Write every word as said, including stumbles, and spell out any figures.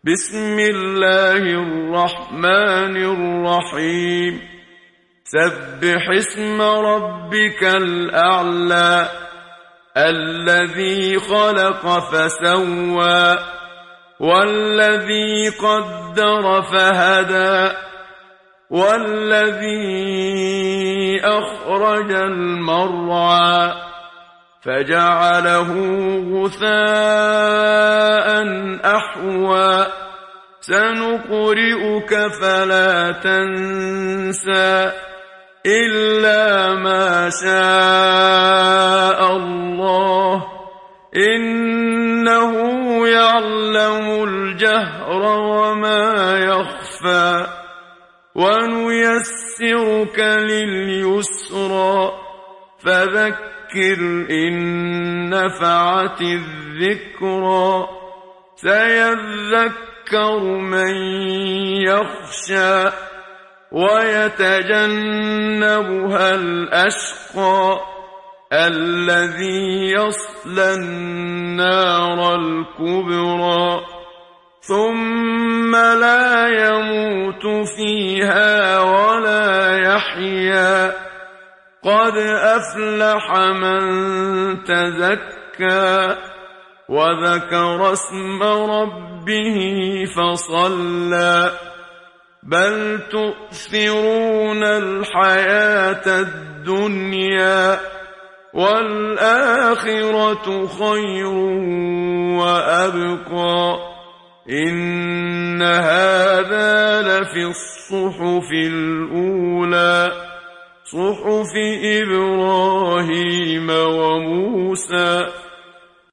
بسم الله الرحمن الرحيم سبح اسم ربك الأعلى الذي خلق فسوى والذي قدر فهدى والذي أخرج المرعى فجعله غثاء أحوى سنقرئك فلا تنسى إلا ما شاء الله إنه يعلم الجهر وما يخفى ونيسرك لليسرى فذكر إن نفعت الذكرى سيذكر من يخشى ويتجنبها الأشقى الذي يصلى النار الكبرى ثم لا يموت فيها ولا يحيا قد أفلح من تزكى وذكر اسم ربه فصلى بل تؤثرون الحياة الدنيا والآخرة خير وأبقى إن هذا لفي الصحف الأولى صحف إبراهيم وموسى